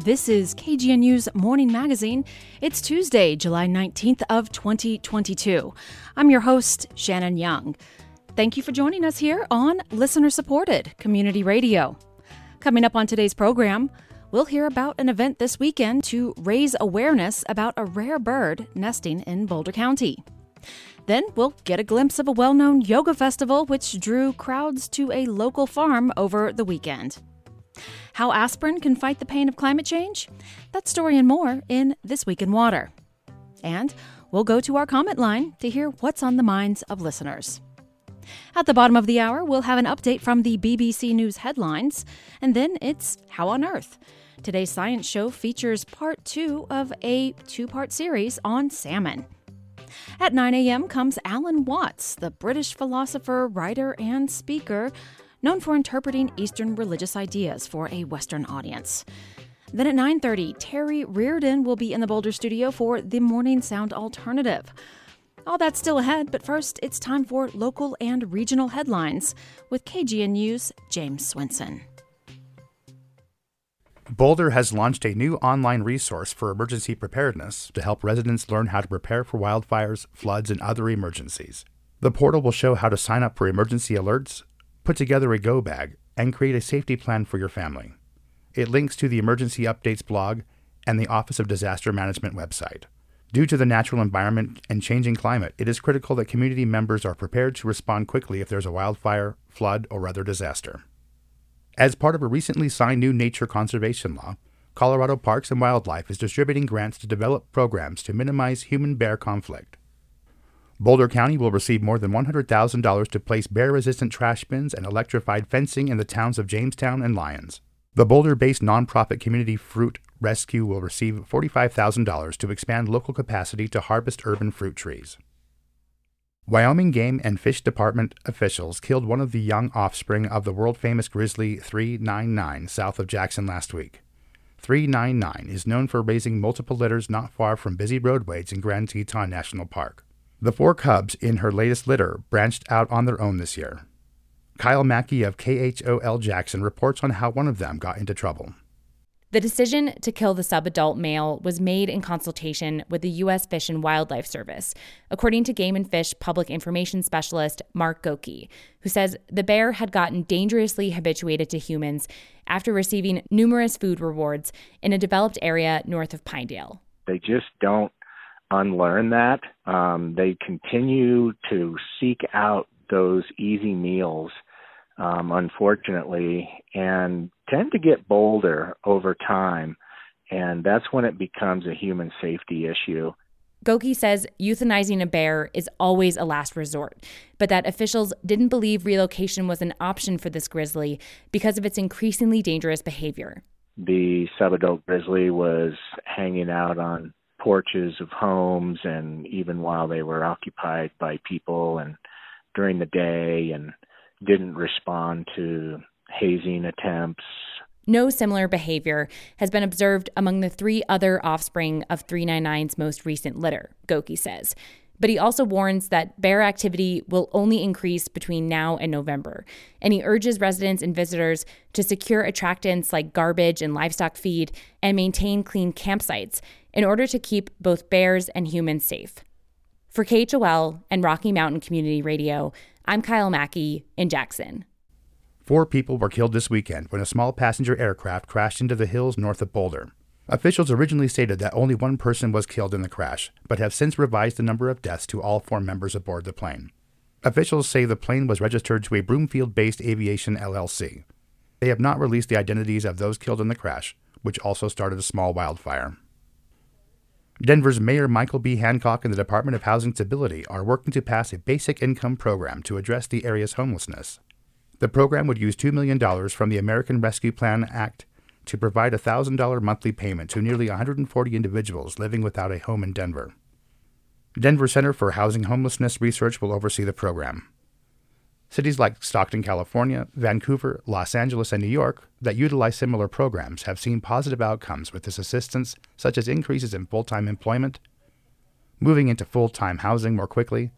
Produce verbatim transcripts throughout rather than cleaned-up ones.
This is K G N U's Morning Magazine. It's Tuesday, July nineteenth of twenty twenty-two. I'm your host, Shannon Young. Thank you for joining us here on listener-supported community radio. Coming up on today's program, we'll hear about an event this weekend to raise awareness about a rare bird nesting in Boulder County. Then we'll get a glimpse of a well-known yoga festival which drew crowds to a local farm over the weekend. How aspirin can fight the pain of climate change? That story and more in This Week in Water. And we'll go to our comment line to hear what's on the minds of listeners. At the bottom of the hour, we'll have an update from the B B C News headlines. And then it's How on Earth? Today's science show features part two of a two-part series on salmon. At nine a.m. comes Alan Watts, the British philosopher, writer, and speaker, known for interpreting Eastern religious ideas for a Western audience. Then at nine thirty, Terry Reardon will be in the Boulder studio for the Morning Sound Alternative. All that's still ahead, but first, it's time for local and regional headlines with K G N U's James Swenson. Boulder has launched a new online resource for emergency preparedness to help residents learn how to prepare for wildfires, floods, and other emergencies. The portal will show how to sign up for emergency alerts, put together a go bag, and create a safety plan for your family. It links to the Emergency Updates blog and the Office of Disaster Management website. Due to the natural environment and changing climate, it is critical that community members are prepared to respond quickly if there's a wildfire, flood, or other disaster. As part of a recently signed new nature conservation law, Colorado Parks and Wildlife is distributing grants to develop programs to minimize human-bear conflict. Boulder County will receive more than one hundred thousand dollars to place bear-resistant trash bins and electrified fencing in the towns of Jamestown and Lyons. The Boulder-based nonprofit Community Fruit Rescue will receive forty-five thousand dollars to expand local capacity to harvest urban fruit trees. Wyoming Game and Fish Department officials killed one of the young offspring of the world-famous grizzly three ninety-nine south of Jackson last week. three ninety-nine is known for raising multiple litters not far from busy roadways in Grand Teton National Park. The four cubs in her latest litter branched out on their own this year. Kyle Mackey of K H O L Jackson reports on how one of them got into trouble. The decision to kill the subadult male was made in consultation with the U S Fish and Wildlife Service, according to Game and Fish Public Information Specialist Mark Goki, who says the bear had gotten dangerously habituated to humans after receiving numerous food rewards in a developed area north of Pinedale. They just don't unlearn that. Um, they continue to seek out those easy meals, um, unfortunately, and tend to get bolder over time. And that's when it becomes a human safety issue. Goki says euthanizing a bear is always a last resort, but that officials didn't believe relocation was an option for this grizzly because of its increasingly dangerous behavior. The subadult grizzly was hanging out on porches of homes, and even while they were occupied by people and during the day, and didn't respond to hazing attempts. No similar behavior has been observed among the three other offspring of three ninety-nine's most recent litter, Goki says. But he also warns that bear activity will only increase between now and November, and he urges residents and visitors to secure attractants like garbage and livestock feed and maintain clean campsites in order to keep both bears and humans safe. For K H O L and Rocky Mountain Community Radio, I'm Kyle Mackey in Jackson. Four people were killed this weekend when a small passenger aircraft crashed into the hills north of Boulder. Officials originally stated that only one person was killed in the crash, but have since revised the number of deaths to all four members aboard the plane. Officials say the plane was registered to a Broomfield-based aviation L L C. They have not released the identities of those killed in the crash, which also started a small wildfire. Denver's Mayor Michael B. Hancock and the Department of Housing Stability are working to pass a basic income program to address the area's homelessness. The program would use two million dollars from the American Rescue Plan Act to provide a one thousand dollars monthly payment to nearly one hundred forty individuals living without a home in Denver. Denver Center for Housing Homelessness Research will oversee the program. Cities like Stockton, California, Vancouver, Los Angeles, and New York that utilize similar programs have seen positive outcomes with this assistance, such as increases in full-time employment, moving into full-time housing more quickly,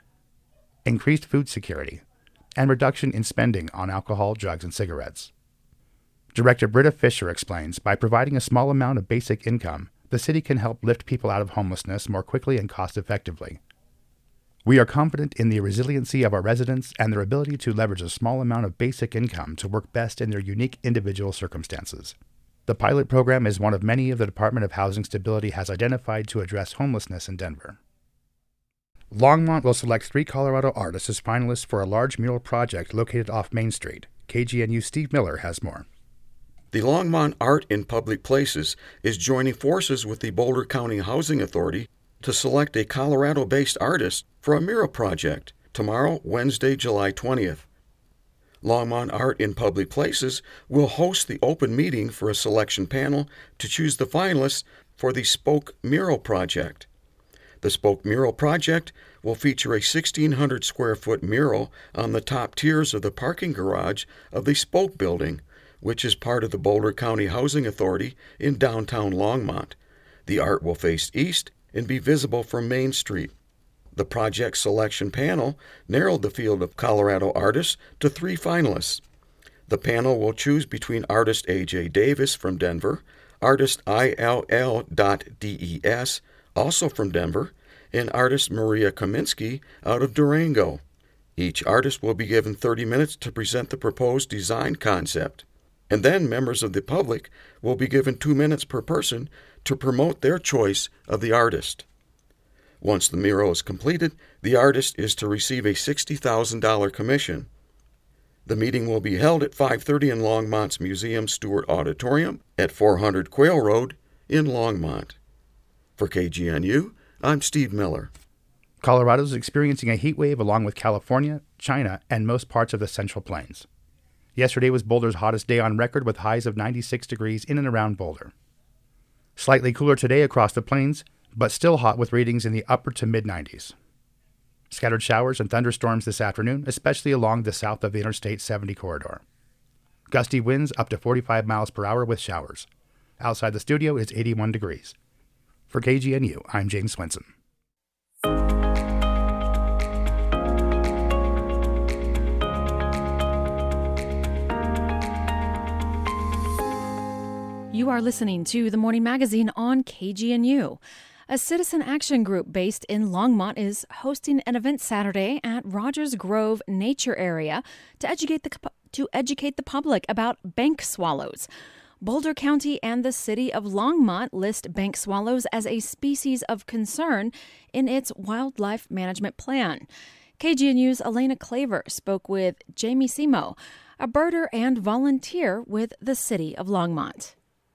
increased food security, and reduction in spending on alcohol, drugs, and cigarettes. Director Britta Fisher explains, by providing a small amount of basic income, the city can help lift people out of homelessness more quickly and cost-effectively. We are confident in the resiliency of our residents and their ability to leverage a small amount of basic income to work best in their unique individual circumstances. The pilot program is one of many of the Department of Housing Stability has identified to address homelessness in Denver. Longmont will select three Colorado artists as finalists for a large mural project located off Main Street. K G N U Steve Miller has more. The Longmont Art in Public Places is joining forces with the Boulder County Housing Authority to select a Colorado-based artist for a mural project tomorrow, Wednesday, July twentieth. Longmont Art in Public Places will host the open meeting for a selection panel to choose the finalists for the Spoke Mural Project. The Spoke Mural Project will feature a sixteen hundred square foot mural on the top tiers of the parking garage of the Spoke building, which is part of the Boulder County Housing Authority in downtown Longmont. The art will face east and be visible from Main Street. The project selection panel narrowed the field of Colorado artists to three finalists. The panel will choose between artist A J Davis from Denver, artist I L L dot D E S, also from Denver, and artist Maria Kaminsky out of Durango. Each artist will be given thirty minutes to present the proposed design concept. And then members of the public will be given two minutes per person to promote their choice of the artist. Once the mural is completed, the artist is to receive a sixty thousand dollars commission. The meeting will be held at five thirty in Longmont's Museum Stewart Auditorium at four hundred Quail Road in Longmont. For K G N U, I'm Steve Miller. Colorado is experiencing a heat wave along with California, China, and most parts of the Central Plains. Yesterday was Boulder's hottest day on record with highs of ninety-six degrees in and around Boulder. Slightly cooler today across the plains, but still hot with readings in the upper to mid-nineties. Scattered showers and thunderstorms this afternoon, especially along the south of the Interstate seventy corridor. Gusty winds up to forty-five miles per hour with showers. Outside the studio is eighty-one degrees. For K G N U, I'm James Swenson. You are listening to The Morning Magazine on K G N U. A citizen action group based in Longmont is hosting an event Saturday at Rogers Grove Nature Area to educate the to educate the public about bank swallows. Boulder County and the city of Longmont list bank swallows as a species of concern in its wildlife management plan. K G N U's Elena Claver spoke with Jamie Simo, a birder and volunteer with the city of Longmont.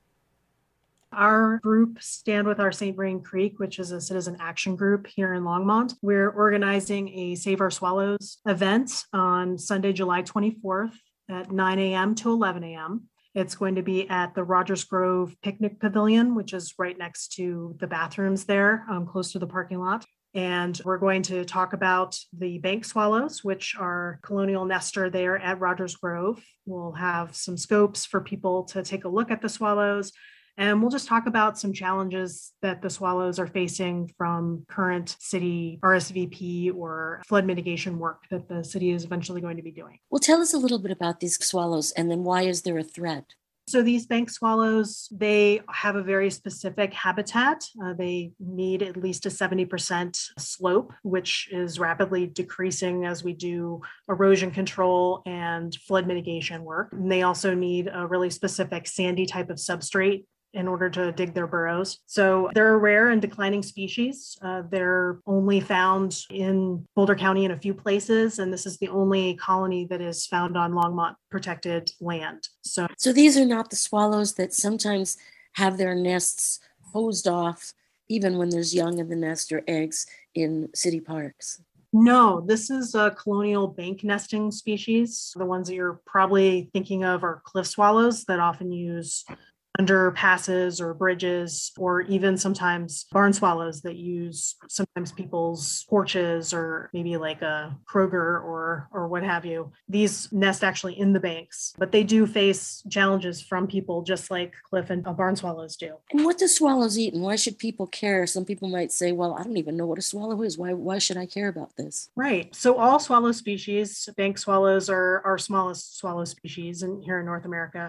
Our group, Stand With Our Saint Vrain Creek, which is a citizen action group here in Longmont, we're organizing a Save Our Swallows event on Sunday, July twenty-fourth at nine a.m. to eleven a.m. It's going to be at the Rogers Grove Picnic Pavilion, which is right next to the bathrooms there, um, close to the parking lot. And we're going to talk about the bank swallows, which are colonial nester there at Rogers Grove. We'll have some scopes for people to take a look at the swallows. And we'll just talk about some challenges that the swallows are facing from current city R S V P or flood mitigation work that the city is eventually going to be doing. Well, tell us a little bit about these swallows and then why is there a threat? So these bank swallows, they have a very specific habitat. Uh, they need at least a seventy percent slope, which is rapidly decreasing as we do erosion control and flood mitigation work. And they also need a really specific sandy type of substrate in order to dig their burrows. So they're a rare and declining species. Uh, they're only found in Boulder County in a few places, and this is the only colony that is found on Longmont protected land. So, so these are not the swallows that sometimes have their nests hosed off, even when there's young in the nest or eggs in city parks. No, this is a colonial bank nesting species. The ones that you're probably thinking of are cliff swallows that often use underpasses or bridges, or even sometimes barn swallows that use sometimes people's porches or maybe like a Kroger or or what have you. These nest actually in the banks, but they do face challenges from people just like cliff and barn swallows do. And what do swallows eat and why should people care? Some people might say, well, I don't even know what a swallow is. Why why should I care about this? Right. So all swallow species, bank swallows are our smallest swallow species in, here in North America.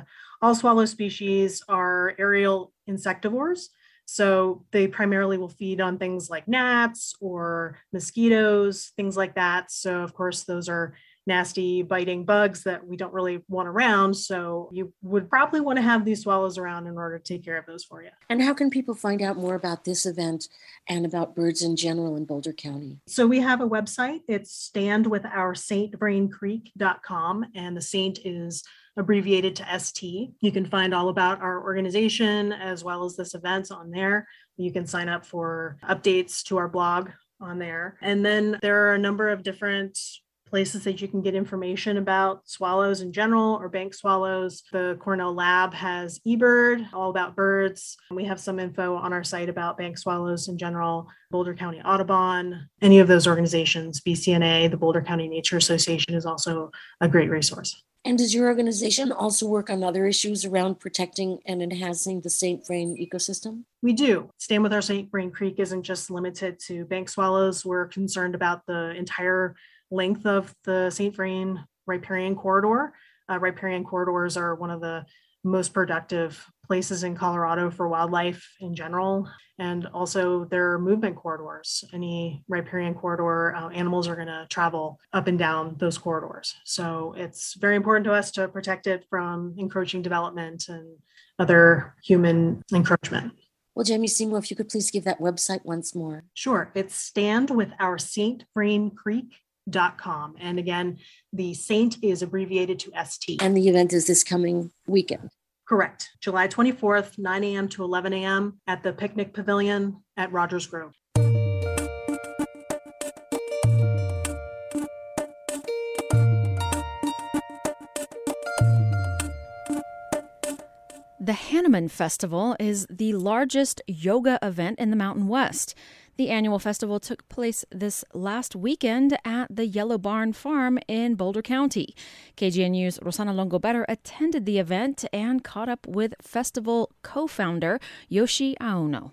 All swallow species are aerial insectivores. So they primarily will feed on things like gnats or mosquitoes, things like that. So of course, those are nasty biting bugs that we don't really want around. So you would probably want to have these swallows around in order to take care of those for you. And how can people find out more about this event and about birds in general in Boulder County? So we have a website. It's stand with our saint vrain creek dot com, and the Saint is abbreviated to S T. You can find all about our organization as well as this event on there. You can sign up for updates to our blog on there. And then there are a number of different places that you can get information about swallows in general or bank swallows. The Cornell Lab has eBird, all about birds. We have some info on our site about bank swallows in general. Boulder County Audubon, any of those organizations, B C N A, the Boulder County Nature Association is also a great resource. And does your organization also work on other issues around protecting and enhancing the Saint Vrain ecosystem? We do. Stand with Our Saint Vrain Creek isn't just limited to bank swallows. We're concerned about the entire length of the Saint Vrain riparian corridor. Uh, riparian corridors are one of the most productive places in Colorado for wildlife in general. And also their movement corridors. Any riparian corridor, uh, animals are going to travel up and down those corridors. So it's very important to us to protect it from encroaching development and other human encroachment. Well, Jamie Seymour, if you could please give that website once more. Sure. It's stand with our saint vrain creek dot com. And again, the Saint is abbreviated to S T. And the event is this coming weekend. Correct. July twenty-fourth, nine a.m. to eleven a.m. at the Picnic Pavilion at Rogers Grove. The Hanuman Festival is the largest yoga event in the Mountain West. The annual festival took place this last weekend at the Yellow Barn Farm in Boulder County. K G N U's Rosanna Longobetter attended the event and caught up with festival co-founder Yoshi Aono.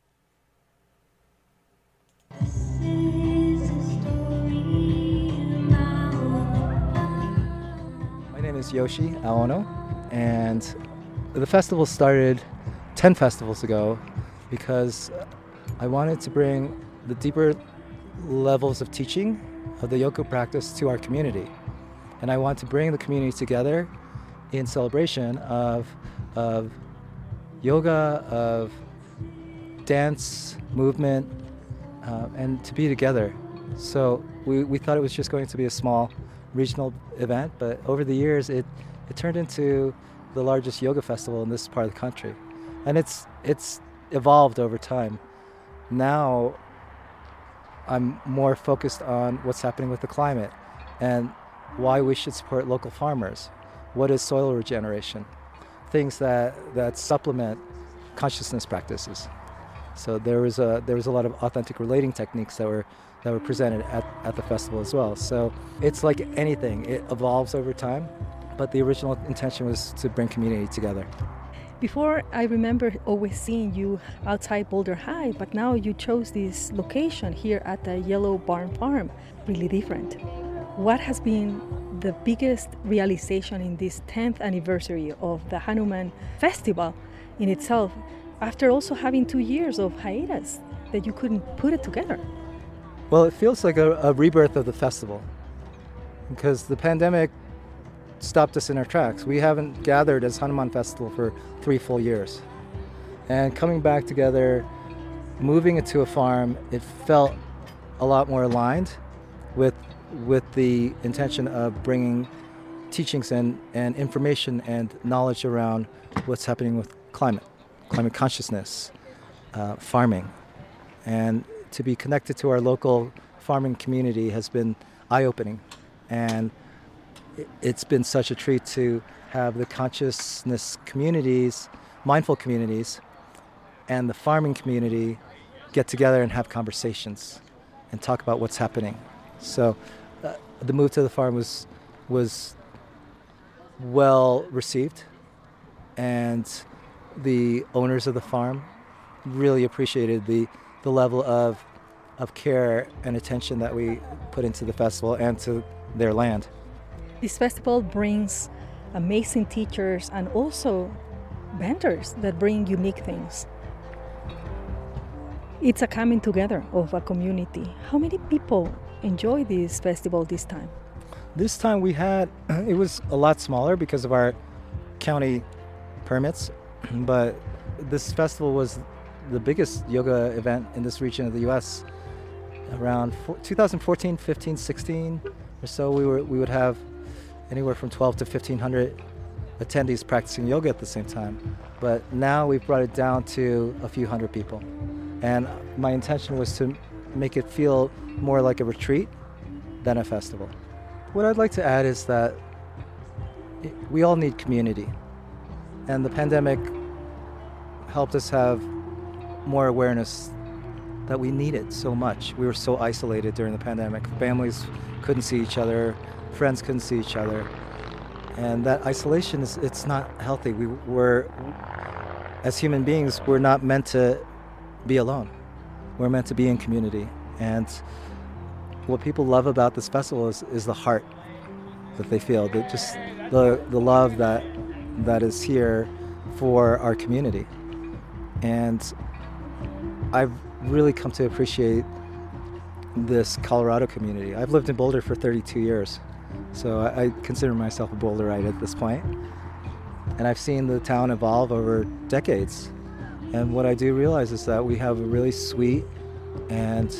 My name is Yoshi Aono, and the festival started ten festivals ago because I wanted to bring the deeper levels of teaching of the yoga practice to our community. And I want to bring the community together in celebration of, of yoga, of dance, movement, uh, and to be together. So we, we thought it was just going to be a small regional event, but over the years it, it turned into the largest yoga festival in this part of the country. And it's it's evolved over time. Now I'm more focused on what's happening with the climate and why we should support local farmers. What is soil regeneration? Things that, that supplement consciousness practices. So there was a there was a lot of authentic relating techniques that were that were presented at, at the festival as well. So it's like anything, it evolves over time, but the original intention was to bring community together. Before, I remember always seeing you outside Boulder High, but now you chose this location here at the Yellow Barn Farm. Really different. What has been the biggest realization in this tenth anniversary of the Hanuman Festival in itself, after also having two years of hiatus, that you couldn't put it together? Well, it feels like a, a rebirth of the festival, because the pandemic stopped us in our tracks. We haven't gathered as Hanuman Festival for three full years. And coming back together, moving it to a farm, it felt a lot more aligned with with the intention of bringing teachings and, and information and knowledge around what's happening with climate, climate consciousness, uh, farming. And to be connected to our local farming community has been eye-opening. And it's been such a treat to have the consciousness communities, mindful communities, and the farming community get together and have conversations and talk about what's happening. So uh, the move to the farm was was well received, and the owners of the farm really appreciated the, the level of of care and attention that we put into the festival and to their land. This festival brings amazing teachers, and also vendors that bring unique things. It's a coming together of a community. How many people enjoy this festival this time? This time we had, it was a lot smaller because of our county permits, but this festival was the biggest yoga event in this region of the U S Around twenty fourteen, fifteen, sixteen or so, we were we would have anywhere from twelve to fifteen hundred attendees practicing yoga at the same time. But now we've brought it down to a few hundred people. And my intention was to make it feel more like a retreat than a festival. What I'd like to add is that we all need community. And the pandemic helped us have more awareness that we need it so much. We were so isolated during the pandemic. Families couldn't see each other, friends couldn't see each other. And that isolation, is it's not healthy. We were, as human beings, we're not meant to be alone. We're meant to be in community. And what people love about this festival is, is the heart that they feel, that just the the love that that is here for our community. And I've really come to appreciate this Colorado community. I've lived in Boulder for thirty-two years, so I, I consider myself a Boulderite at this point. And I've seen the town evolve over decades. And what I do realize is that we have a really sweet and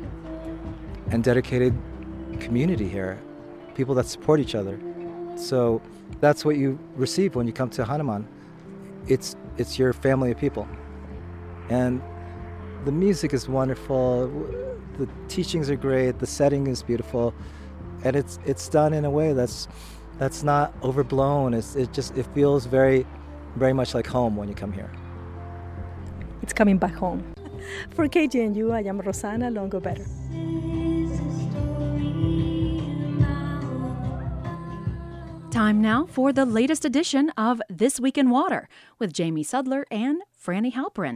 and dedicated community here, people that support each other. So that's what you receive when you come to Hanuman. It's it's your family of people. And the music is wonderful, the teachings are great, the setting is beautiful, and it's it's done in a way that's that's not overblown. It's it just it feels very very much like home when you come here. It's coming back home. For K G N U, I am Rosanna Longo-Better. Time now for the latest edition of This Week in Water with Jamie Sudler and Franny Halperin.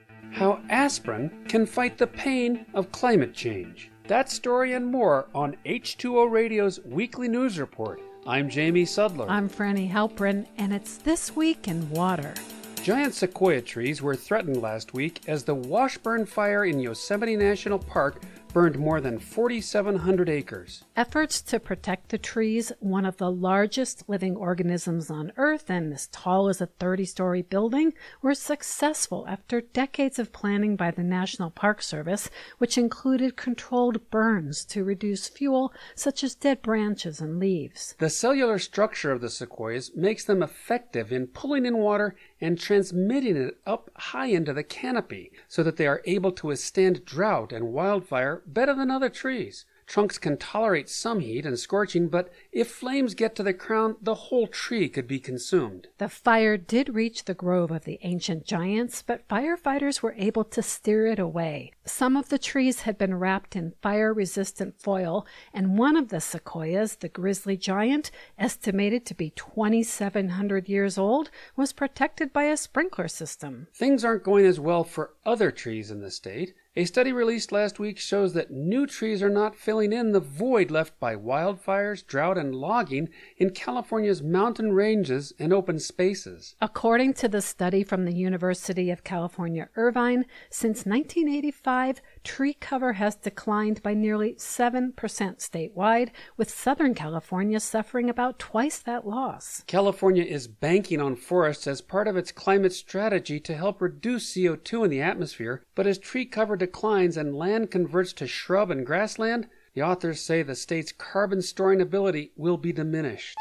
How aspirin can fight the pain of climate change. That story and more on H two O Radio's weekly news report. I'm Jamie Sudler. I'm Franny Halperin, and it's This Week in Water. Giant sequoia trees were threatened last week as the Washburn Fire in Yosemite National Park burned more than forty-seven hundred acres. Efforts to protect the trees, one of the largest living organisms on Earth and as tall as a thirty-story building, were successful after decades of planning by the National Park Service, which included controlled burns to reduce fuel, such as dead branches and leaves. The cellular structure of the sequoias makes them effective in pulling in water and transmitting it up high into the canopy so that they are able to withstand drought and wildfire better than other trees. Trunks can tolerate some heat and scorching, but if flames get to the crown, the whole tree could be consumed. The fire did reach the grove of the ancient giants, but firefighters were able to steer it away. Some of the trees had been wrapped in fire-resistant foil, and one of the sequoias, the grizzly giant, estimated to be twenty-seven hundred years old, was protected by a sprinkler system. Things aren't going as well for other trees in the state. A study released last week shows that new trees are not filling in the void left by wildfires, drought, and logging in California's mountain ranges and open spaces. According to the study from the University of California, Irvine, since nineteen eighty-five, tree cover has declined by nearly seven percent statewide, with Southern California suffering about twice that loss. California is banking on forests as part of its climate strategy to help reduce C O two in the atmosphere, but as tree cover declines and land converts to shrub and grassland, the authors say the state's carbon storing ability will be diminished.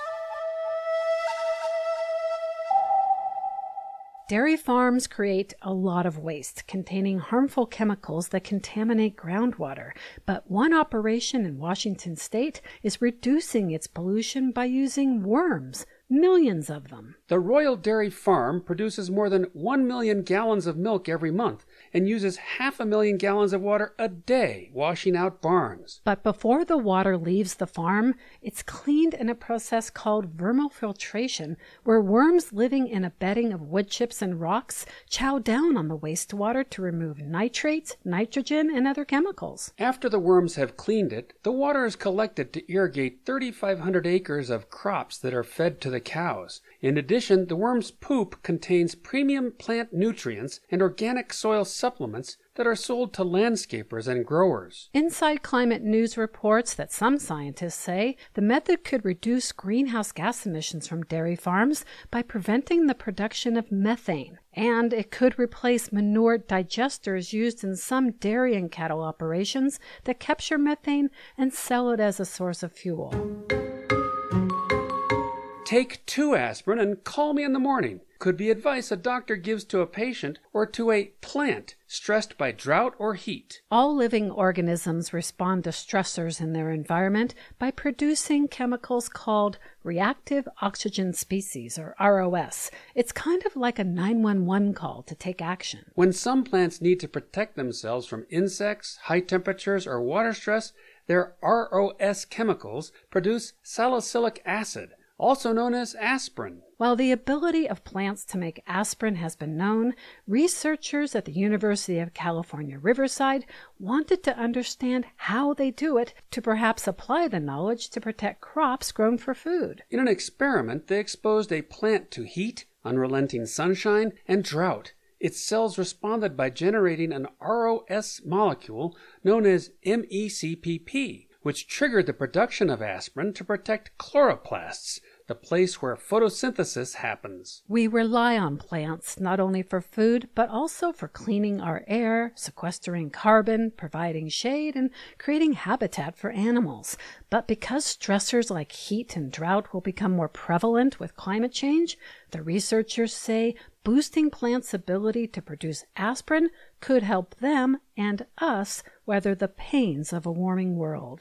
Dairy farms create a lot of waste containing harmful chemicals that contaminate groundwater, but one operation in Washington state is reducing its pollution by using worms, millions of them. The Royal Dairy Farm produces more than one million gallons of milk every month, and uses half a million gallons of water a day washing out barns. But before the water leaves the farm, it's cleaned in a process called vermofiltration, where worms living in a bedding of wood chips and rocks chow down on the wastewater to remove nitrates, nitrogen, and other chemicals. After the worms have cleaned it, the water is collected to irrigate thirty-five hundred acres of crops that are fed to the cows. In addition, the worm's poop contains premium plant nutrients and organic soil supplements that are sold to landscapers and growers. Inside Climate News reports that some scientists say the method could reduce greenhouse gas emissions from dairy farms by preventing the production of methane, and it could replace manure digesters used in some dairy and cattle operations that capture methane and sell it as a source of fuel. Take two aspirin and call me in the morning could be advice a doctor gives to a patient or to a plant stressed by drought or heat. All living organisms respond to stressors in their environment by producing chemicals called reactive oxygen species, or R O S. It's kind of like a nine one one call to take action. When some plants need to protect themselves from insects, high temperatures, or water stress, their R O S chemicals produce salicylic acid, also known as aspirin. While the ability of plants to make aspirin has been known, researchers at the University of California, Riverside wanted to understand how they do it to perhaps apply the knowledge to protect crops grown for food. In an experiment, they exposed a plant to heat, unrelenting sunshine, and drought. Its cells responded by generating an R O S molecule known as M E C P P, which triggered the production of aspirin to protect chloroplasts, the place where photosynthesis happens. We rely on plants not only for food, but also for cleaning our air, sequestering carbon, providing shade, and creating habitat for animals. But because stressors like heat and drought will become more prevalent with climate change, the researchers say boosting plants' ability to produce aspirin could help them and us weather the pains of a warming world.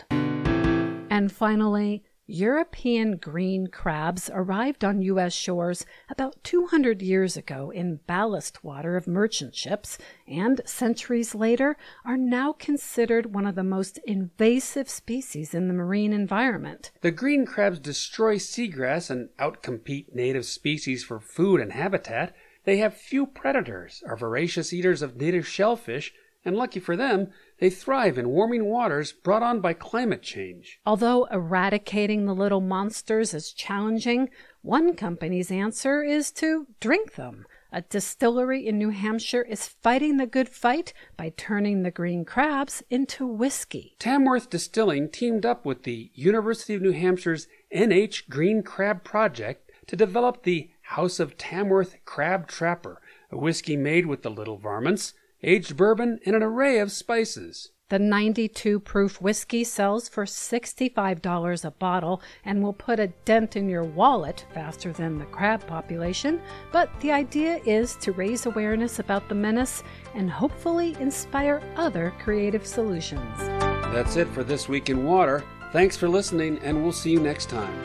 And finally, European green crabs arrived on U S shores about two hundred years ago in ballast water of merchant ships, and centuries later are now considered one of the most invasive species in the marine environment. The green crabs destroy seagrass and outcompete native species for food and habitat. They have few predators, are voracious eaters of native shellfish, and lucky for them, they thrive in warming waters brought on by climate change. Although eradicating the little monsters is challenging, one company's answer is to drink them. A distillery in New Hampshire is fighting the good fight by turning the green crabs into whiskey. Tamworth Distilling teamed up with the University of New Hampshire's N H Green Crab Project to develop the House of Tamworth Crab Trapper, a whiskey made with the little varmints, aged bourbon, and an array of spices. The ninety-two proof whiskey sells for sixty-five dollars a bottle and will put a dent in your wallet faster than the crab population, but the idea is to raise awareness about the menace and hopefully inspire other creative solutions. That's it for This Week in Water. Thanks for listening, and we'll see you next time.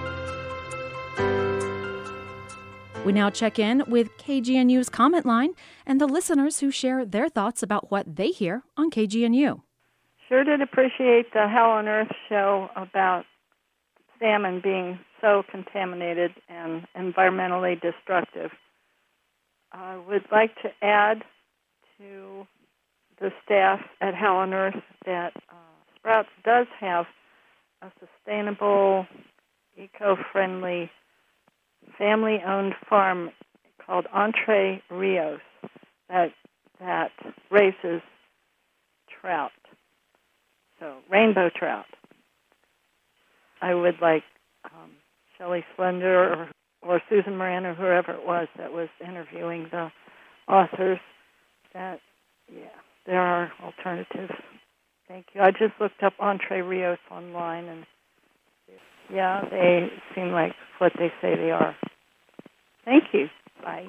We now check in with K G N U's comment line and the listeners who share their thoughts about what they hear on K G N U. Sure did appreciate the Hell on Earth show about salmon being so contaminated and environmentally destructive. I would like to add to the staff at Hell on Earth that uh, Sprouts does have a sustainable, eco-friendly, family-owned farm called Entre Rios that that raises trout, so rainbow trout. I would like um, Shelley Slender or, or Susan Moran or whoever it was that was interviewing the authors that, yeah, there are alternatives. Thank you. I just looked up Entre Rios online, and yeah, they seem like what they say they are. Thank you. Bye.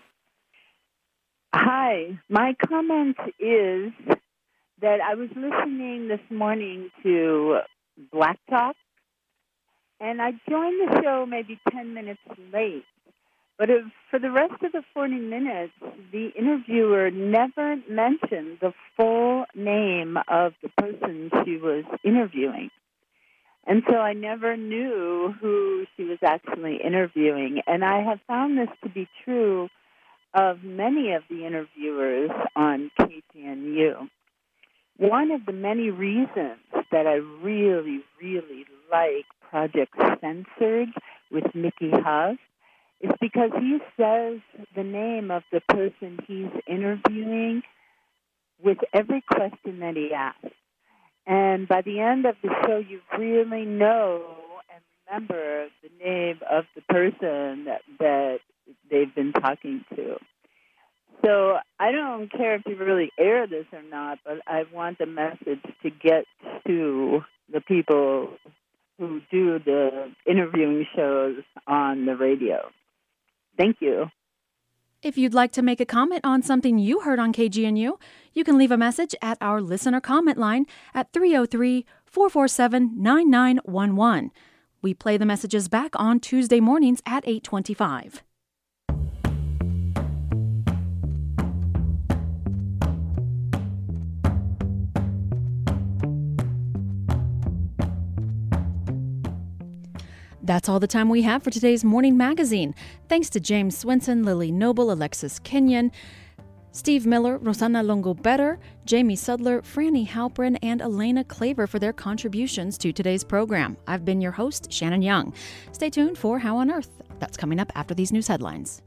Hi. My comment is that I was listening this morning to Black Talk, and I joined the show maybe ten minutes late. But if, for the rest of the forty minutes, the interviewer never mentioned the full name of the person she was interviewing. And so I never knew who she was actually interviewing. And I have found this to be true of many of the interviewers on K G N U. One of the many reasons that I really, really like Project Censored with Mickey Huff is because he says the name of the person he's interviewing with every question that he asks. And by the end of the show, you really know and remember the name of the person that, that they've been talking to. So I don't care if you really air this or not, but I want the message to get to the people who do the interviewing shows on the radio. Thank you. If you'd like to make a comment on something you heard on K G N U, you can leave a message at our listener comment line at three oh three, four four seven, nine nine one one. We play the messages back on Tuesday mornings at eight twenty-five. That's all the time we have for today's Morning Magazine. Thanks to James Swinson, Lily Noble, Alexis Kenyon, Steve Miller, Rosanna Longo-Better, Jamie Sudler, Franny Halprin, and Elena Claver for their contributions to today's program. I've been your host, Shannon Young. Stay tuned for How on Earth. That's coming up after these news headlines.